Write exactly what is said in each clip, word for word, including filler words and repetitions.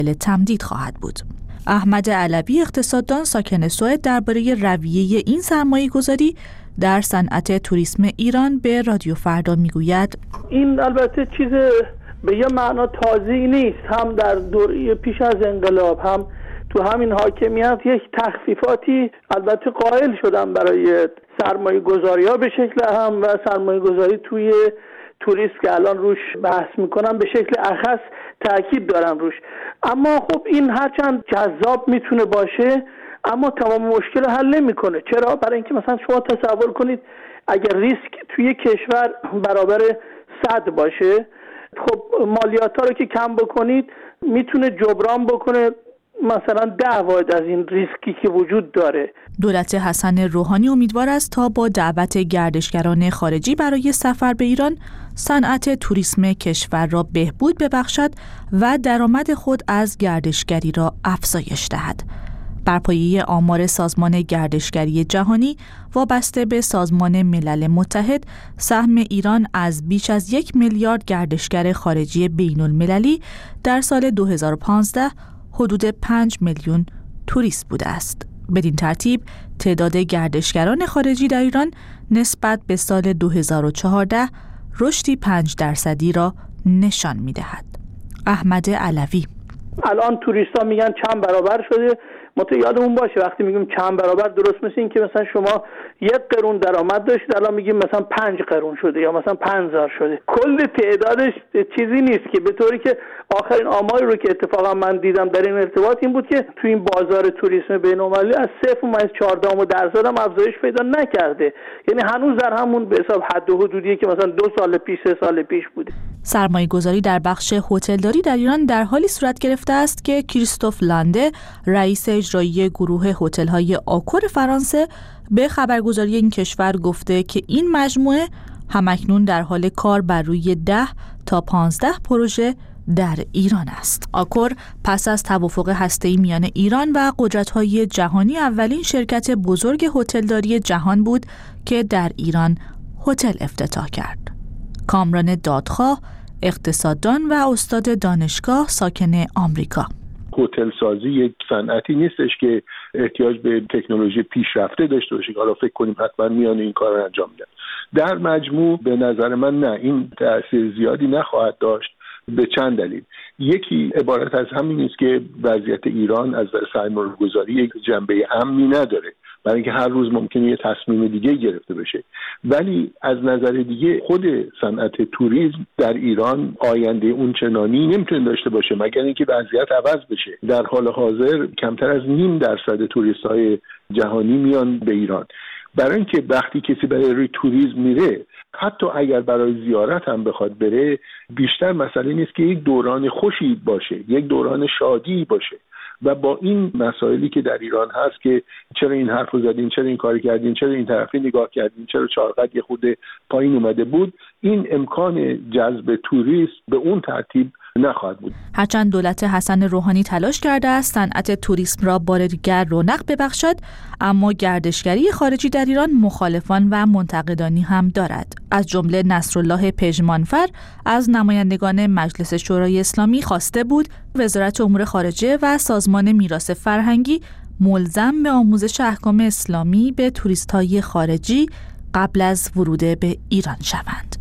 تمدید خواهد بود. احمد علوی اقتصاددان ساکن سوئد درباره رویه این سرمایه‌گذاری در صنعت توریسم ایران به رادیو فردا میگوید: این البته چیز به یه معنا تازه‌ای نیست. هم در دوره پیش از انقلاب هم تو همین حاکمیت یک تخفیفاتی البته قائل شدن برای سرمایه گذاری ها به شکل اهم و سرمایه گذاری توی توریست که الان روش بحث میکنن به شکل اخص تاکید دارن روش. اما خب این هرچند جذاب میتونه باشه اما تمام مشکل رو حل نمیکنه. چرا؟ برای اینکه مثلا شما تصور کنید اگر ریسک توی کشور برابر صد باشه، خب مالیات ها رو که کم بکنید میتونه جبران بکنه مثلا ده واحد از این ریسکی که وجود داره. دولت حسن روحانی امیدوار است تا با دعوت گردشگران خارجی برای سفر به ایران صنعت توریسم کشور را بهبود ببخشد و درآمد خود از گردشگری را افزایش دهد. بر پایه آمار سازمان گردشگری جهانی وابسته به سازمان ملل متحد، سهم ایران از بیش از یک میلیارد گردشگر خارجی بین المللی در سال دو هزار و پانزده حدود پنج میلیون توریست بوده است. بدین ترتیب تعداد گردشگران خارجی در ایران نسبت به سال دو هزار و چهارده رشدی پنج درصدی را نشان می‌دهد. احمد علوی: الان توریستا میگن چند برابر شده. متو یادمون باشه وقتی میگیم چند برابر درست مثل این که مثلا شما یک قرون درآمد داشتید الان میگیم مثلا پنج قرون شده یا مثلا پنج هزار شده. کل تعدادش چیزی نیست که به طوری که آخرین آماری رو که اتفاقا من دیدم در این ارتباط این بود که تو این بازار توریسم بین‌المللی از صفر و چهارده درصد هم افزایش پیدا نکرده. یعنی هنوز در همون به حساب حد و حدودی که مثلا دو سال پیش سه سال پیش بوده. سرمایه گذاری در بخش هتلداری در ایران در حالی صورت گرفته است که کریستوف لانده، رئیس اجرایی گروه هتل‌های آکور فرانسه، به خبرگزاری این کشور گفته که این مجموعه همکنون در حال کار بر روی ده تا پانزده پروژه در ایران است. آکور پس از توافق هسته‌ای میان ایران و قدرت‌های جهانی اولین شرکت بزرگ هتلداری جهان بود که در ایران هتل افتتاح کرد. کامران دادخواه، اقتصاددان و استاد دانشگاه ساکن آمریکا: هتل سازی یک صنعتی نیستش که احتیاج به تکنولوژی پیشرفته داشته باشه. حالا فکر کنیم حتما میان این کار رو انجام میدن. در مجموع به نظر من نه، این تأثیر زیادی نخواهد داشت به چند دلیل. یکی عبارت از همین است که وضعیت ایران از سرمایه‌گذاری یک جنبه امنی نداره، برای اینکه هر روز ممکنه یه تصمیم دیگه گرفته بشه. ولی از نظر دیگه خود صنعت توریسم در ایران آینده اون چنانی نمیتونه داشته باشه مگر اینکه وضعیت عوض بشه. در حال حاضر کمتر از نیم درصد توریست‌های جهانی میان به ایران. برای اینکه وقتی کسی برای روی توریسم میره، حتی اگر برای زیارت هم بخواد بره، بیشتر مسئله نیست که یک دوران خوشی باشه، یک دوران شادی باشه. و با این مسائلی که در ایران هست که چرا این حرف رو زدین، چرا این کاری کردین، چرا این طرفی نگاه کردین، چرا چارقد یه خورده پایین اومده بود، این امکان جذب توریست به اون ترتیب نخواهد بود. هرچند دولت حسن روحانی تلاش کرده است صنعت توریسم را بار دیگر رونق ببخشد، اما گردشگری خارجی در ایران مخالفان و منتقدانی هم دارد. از جمله نصرالله پژمانفر از نمایندگان مجلس شورای اسلامی خواسته بود وزارت امور خارجه و سازمان میراث فرهنگی ملزم به آموزش احکام اسلامی به توریست‌های خارجی قبل از ورود به ایران شوند.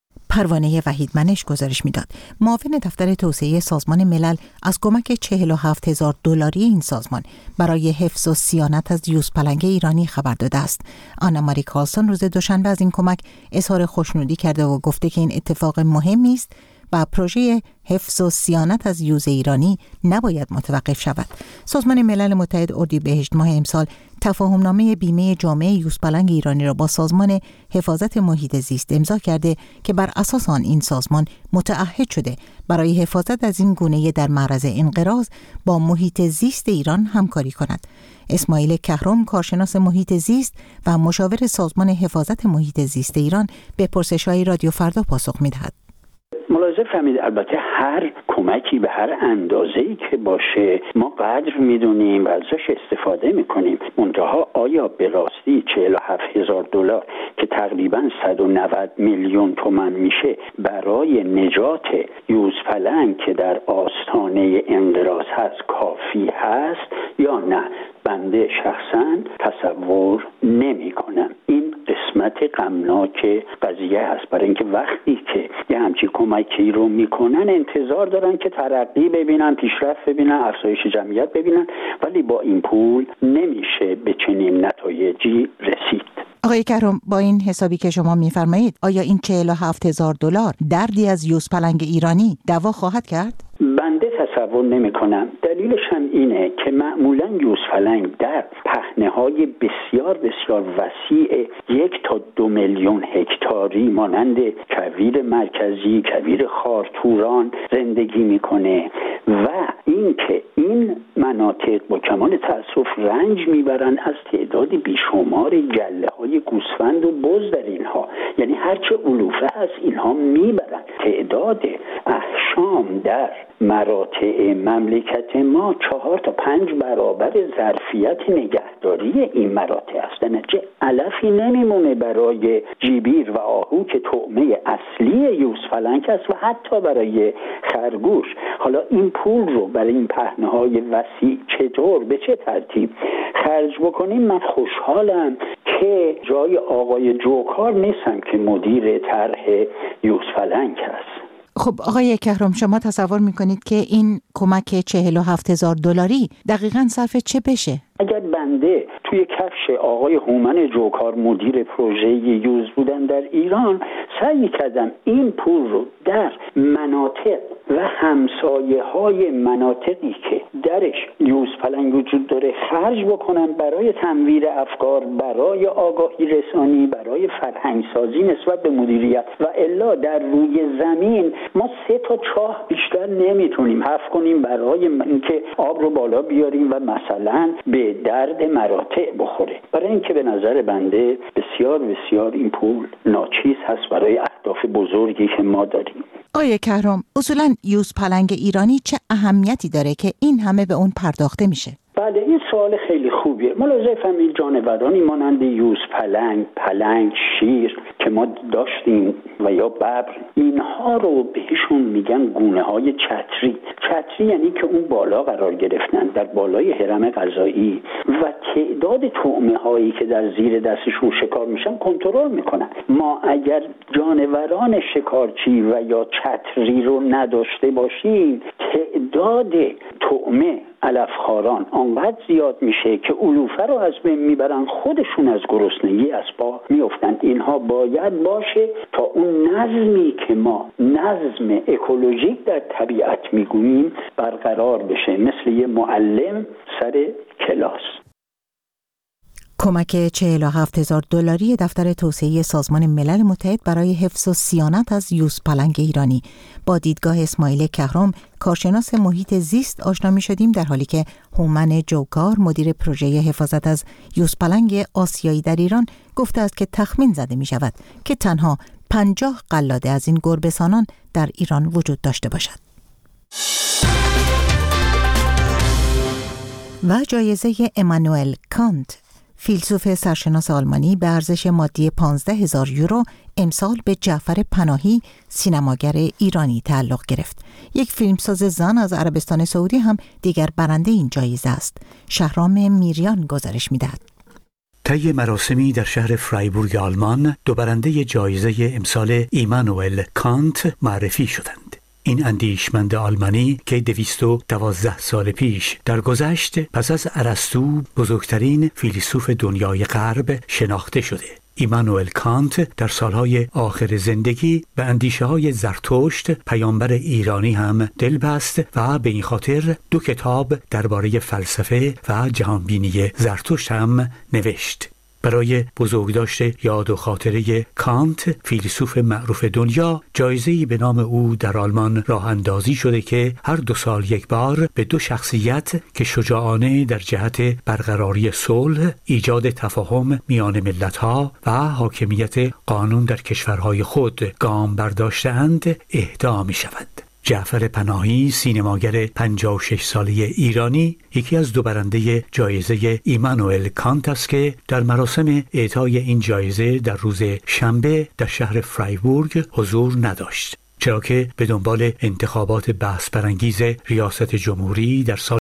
پروانه وحیدمنش گزارش میداد. معاون دفتر توسعه سازمان ملل از کمک چهل و هفت هزار دلاری این سازمان برای حفظ و صیانت از یوزپلنگ ایرانی خبر داده است. آنا ماری کارلسون روز دوشنبه از این کمک اظهار خوشنودی کرده و گفته که این اتفاق مهمی است و پروژه حفظ و صیانت از یوز ایرانی نباید متوقف شود. سازمان ملل متحد اردیبهشت ماه امسال تفاهمنامه بیمه جامعه یوزپلنگ ایرانی را با سازمان حفاظت محیط زیست امضا کرده که بر اساس آن این سازمان متعهد شده برای حفاظت از این گونه در معرض انقراض با محیط زیست ایران همکاری کند. اسماعیل کهرم، کارشناس محیط زیست و مشاور سازمان حفاظت محیط زیست ایران، به پرسش‌های رادیو فردا پاسخ می‌دهد. ملاحظه فهمید البته هر کمکی به هر اندازه‌ای که باشه ما قدر میدونیم و ازش استفاده میکنیم. منتها آیا به راستی چهل و هفت هزار دلار که تقریبا صد و نود میلیون تومان میشه برای نجات یوزپلنگ که در آستانه انقراض هست کافی هست یا نه؟ بنده شخصا تصور نمی کنم. این قسمت غمناک قضیه هست، برای اینکه وقتی که یه همچی کمکی رو میکنن انتظار دارن که ترقی ببینن، پیشرفت ببینن، افزایش جمعیت ببینن، ولی با این پول نمیشه به چنین نتایجی رسید. آقای کهرم، با این حسابی که شما میفرمایید آیا این چهل و هفت هزار دلار دردی از یوزپلنگ ایرانی دوا خواهد کرد؟ بنده تصور نمی کنم. دلیلش هم اینه که معمولا یوزپلنگ در پهنه‌های بسیار بسیار وسیع یک تا دو میلیون هکتاری مانند کویر مرکزی، کویر خارتوران زندگی میکنه و اینکه این مناطق با کمال تأسف رنج میبرن از تعداد بیشمار گله‌های گوسفند و بز در اینها، یعنی هرچه علوفه هست اینها میبرن. تعداد احشام در مراتع مملکت ما چهار تا پنج برابر ظرفیت نگهداری این مراتع است. نتیجه علفی نمیمونه برای جیبیر و آهو که طعمه اصلی یوزپلنگ است و حتی برای خرگوش. حالا این پول رو برای این پهنه‌های وسیع چطور به چه ترتیب خرج بکنیم؟ من خوشحالم که جای آقای جوکار نیستم که مدیر طرح یوزپلنگ است. خب آقای کهرم، شما تصور میکنید که این کمک چهل و هفت هزار دلاری دقیقاً صرف چه بشه؟ اگر بنده توی کفش آقای هومن جوکار مدیر پروژه یوز بودن در ایران، سعی کردم این پول رو در مناطق و همسایه های مناطقی که درش یوزپلنگ وجود داره خرج بکنم برای تنویر افکار، برای آگاهی رسانی، برای فرهنگ سازی نسبت به مدیریت. و الا در روی زمین ما سه تا چاه بیشتر نمیتونیم حفر کنیم برای اینکه آب رو بالا بیاریم و مثلا به درد مراتع بخوره. برای اینکه به نظر بنده بسیار بسیار این پول ناچیز هست برای اهداف بزرگی که ما داریم. آقای کهرم، اصولاً یوزپلنگ ایرانی چه اهمیتی داره که این همه به اون پرداخته میشه؟ بله، این سوال خیلی خوبیه. ملاحظه فهمید جانورانی مانند یوزپلنگ، پلنگ، شیر که ما داشتیم و یا ببر، اینها رو بهشون میگن گونه های چتری. چتری یعنی که اون بالا قرار گرفتن در بالای هرم غذایی و تعداد طعمه هایی که در زیر دستشون شکار میشن کنترل میکنن. ما اگر جانوران شکارچی و یا چتری رو نداشته باشیم، تعداد طعمه علفخواران آنقدر زیاد میشه که علوفه رو از بین میبرن، خودشون از گرسنگی از پا میافتند. اینها باید باشه تا اون نظمی که ما نظم اکولوژیک در طبیعت میگوییم برقرار بشه، مثل یه معلم سر کلاس. کمک چهل و هفت هزار دلاری دفتر توسعه سازمان ملل متحد برای حفظ و صیانت از یوزپلنگ ایرانی. با دیدگاه اسماعیل کهرم، کارشناس محیط زیست آشنا می شدیم، در حالی که هومن جوکار مدیر پروژه حفاظت از یوزپلنگ آسیایی در ایران گفته است که تخمین زده می شود که تنها پنجاه قلاده از این گربه‌سانان در ایران وجود داشته باشد. و جایزه امانوئل کانت، فیلسوف سرشناس آلمانی، به ارزش مادی پانزده هزار یورو امسال به جعفر پناهی، سینماگر ایرانی تعلق گرفت. یک فیلمساز زن از عربستان سعودی هم دیگر برنده این جایزه است. شهرام میریان گزارش می‌دهد. طی مراسمی در شهر فرایبورگ آلمان، دو برنده جایزه امسال ایمانوئل کانت معرفی شدند. این اندیشمند آلمانی که دویست و دوازده سال پیش درگذشت پس از ارسطو بزرگترین فیلسوف دنیای غرب شناخته شده. ایمانوئل کانت در سالهای آخر زندگی به اندیشه‌های زرتشت پیامبر ایرانی هم دل بست و به این خاطر دو کتاب درباره فلسفه و جهانبینی زرتشت هم نوشت. برای بزرگداشت یاد و خاطره کانت، فیلسوف معروف دنیا، جایزه‌ای به نام او در آلمان راه اندازی شده که هر دو سال یک بار به دو شخصیت که شجاعانه در جهت برقراری صلح، ایجاد تفاهم میان ملت‌ها و حاکمیت قانون در کشورهای خود گام برداشته‌اند اهدا می‌شود. جعفر پناهی، سینماگر پنجاه و شش ساله ایرانی، یکی از دو برنده جایزه ایمانوئل کانت است که در مراسم اعطای این جایزه در روز شنبه در شهر فرایبورگ حضور نداشت، چرا که به دنبال انتخابات بحث برانگیز ریاست جمهوری در سال